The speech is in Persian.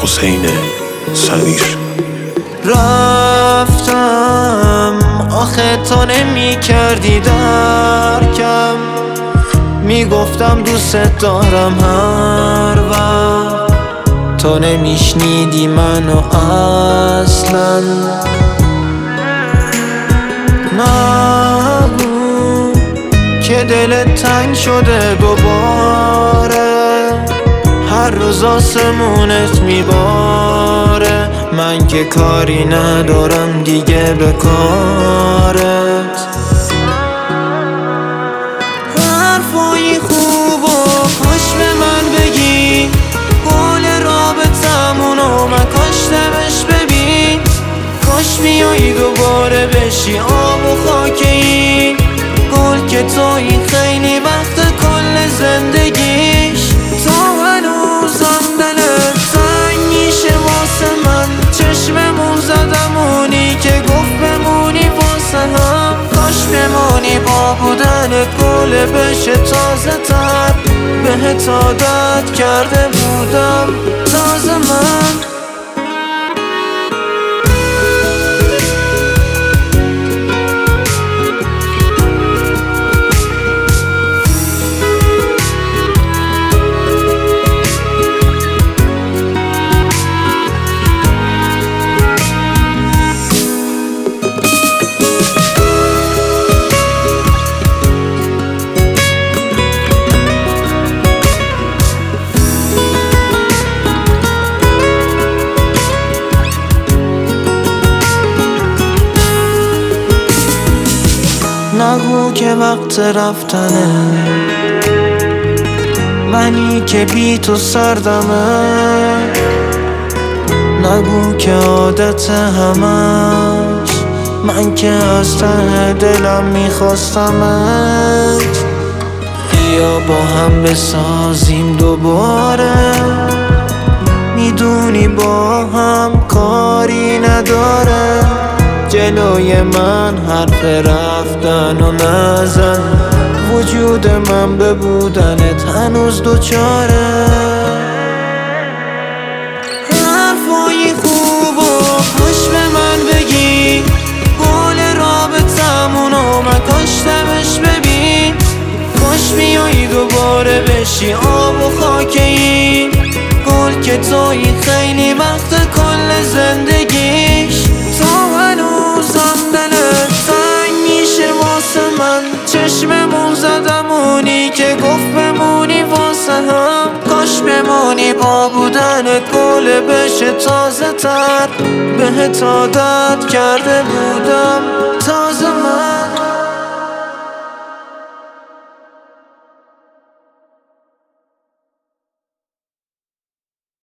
حسین صغیر. رفتم آخه تو نمی کردی درکم، میگفتم دوست دارم هر وقت، تو نمیشنیدی منو اصلا. نگو که دلت تنگ شده دوباره، هر روز آسمونت میباره، من که کاری ندارم دیگه به کارت. حرفای خوب و کاش به من بگی، گل رابطمونو من کاشتمش ببین، کاش بیایی دوباره بشی آب و خاک این گل که تویی خیلی وقت کل زندگیش. تا هنوزم دلت تنگ میشه واسه من، چشممون زدم اونی که گفت بمونی واسه هم، کاش بمونی با بودنت گل بشه تازه تر، بهت عادت کرده بودم تازه من. نگو که وقت رفتنه، منی که بی تو سردمه، نگو که عادت همش، من که از ته دلم میخواستمت. بیا با هم بسازیم دوباره، میدونی با هم کاری نداره، جلوی من حرف رفتن و نزن، وجود من به بودنت هنوز دوچاره. حرفای خوب و کاش به من بگی، گل رابطمونو من کاشتمش ببین، کاش بیایی دوباره بشی آب و خاک این گل که تویی خیلی وقت کل زندگیش. تا هنوزم دلت تنگ میشه واسه من، چشممون زدم اونی که گفت بمونی واسه هم، کاش بمونی با بودنت گل بشه تازه تر، بهت عادت کرده بودم تازه من.